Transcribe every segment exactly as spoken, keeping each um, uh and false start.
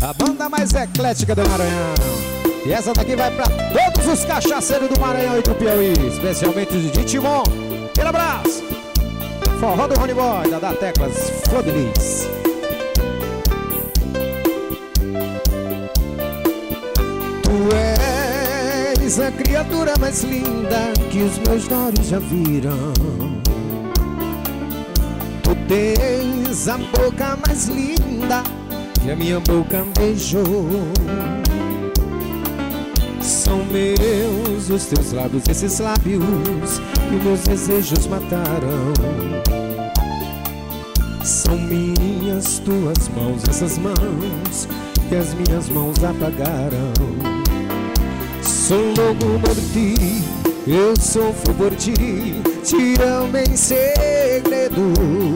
a banda mais eclética do Maranhão. E essa daqui vai pra todos os cachaceiros do Maranhão e do Piauí, especialmente os de Timon. Aquele abraço. Forró do Rony Boy, da da Teclas, Flor de Lis. Tu és a criatura mais linda que os meus olhos já viram. Tu tens a boca mais linda que a minha boca beijou. São meus os teus lábios, esses lábios que meus desejos mataram. São minhas tuas mãos, essas mãos que as minhas mãos apagaram. Sou louco por ti, eu sofro por ti, te amo em segredo.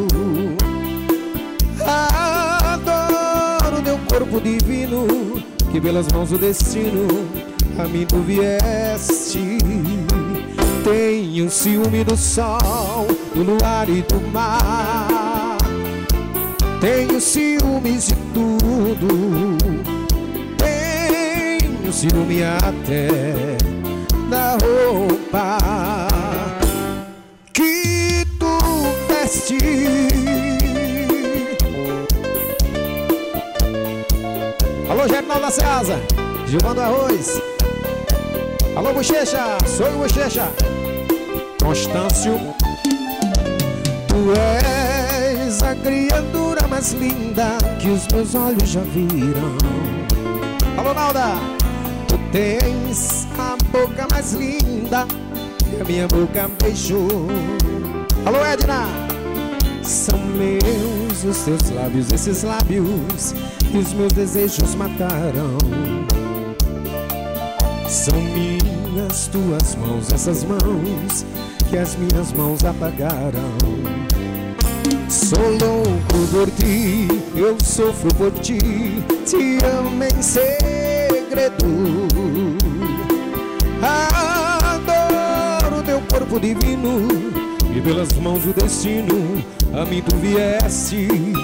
Adoro teu corpo divino, que pelas mãos do destino a mim tu vieste. Tenho ciúme do sol, do luar e do mar. Tenho ciúmes de tudo. Tenho ciúme até da roupa que tu veste. Alô, Gernal da Ceasa, Gilmando Arroz. Alô, Bochecha, sou o Bochecha. Constâncio. Tu és a criatura mais linda que os meus olhos já viram. Alô, Nalda. Tu tens a boca mais linda que a minha boca beijou. Alô, Edna. São meus os teus lábios, esses lábios que os meus desejos mataram. São minhas tuas mãos, essas mãos que as minhas mãos apagaram. Sou louco por ti, eu sofro por ti, te amo em segredo. Adoro teu corpo divino, e pelas mãos do destino a mim tu vieste.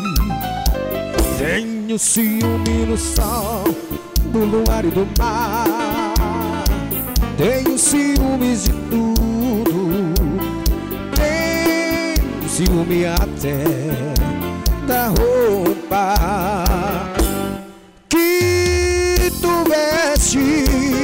Tenho ciúme no sol, do luar e do mar. Tenho ciúmes de tudo. Tenho ciúme até da roupa que tu veste.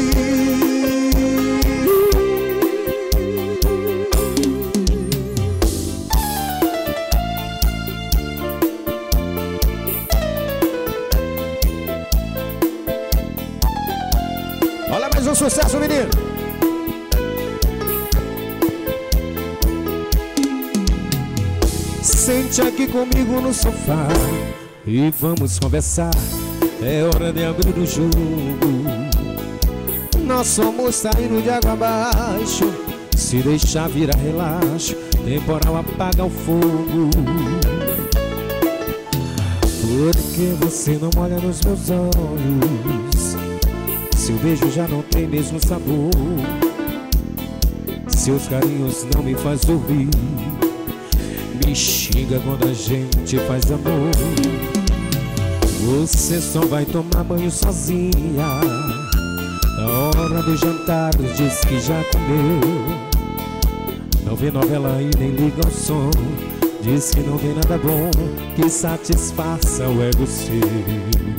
Olha mais um sucesso, menino. Sente aqui comigo no sofá e vamos conversar. É hora de abrir o jogo. Nosso amor está indo de água abaixo. Se deixar virar relaxo, temporal apaga o fogo. Por que você não olha nos meus olhos? Seu beijo já não tem mesmo sabor. Seus carinhos não me faz dormir. Me xinga quando a gente faz amor. Você só vai tomar banho sozinha. Na hora do jantar diz que já comeu. Não vê novela e nem liga ao som. Diz que não tem nada bom que satisfaça o ego seu.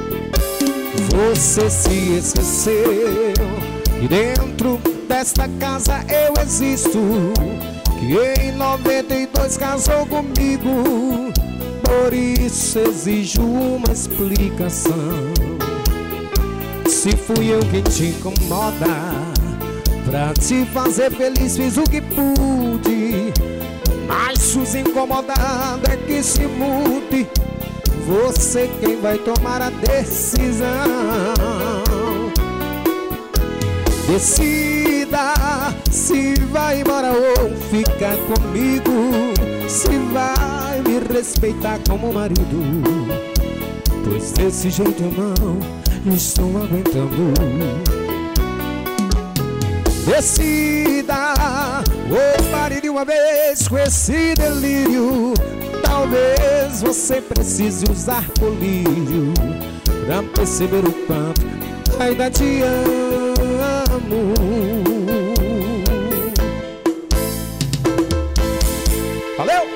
Você se esqueceu que dentro desta casa eu existo, que em noventa e dois casou comigo. Por isso exijo uma explicação. Se fui eu quem te incomoda, pra te fazer feliz fiz o que pude. Mas os incomodados é que se mude. Você quem vai tomar a decisão. Decida se vai embora ou ficar comigo. Se vai me respeitar como marido, pois desse jeito eu não estou aguentando. Decida ou pare de uma vez com esse delírio. Talvez você precise usar colírio pra perceber o quanto ainda te amo. Valeu!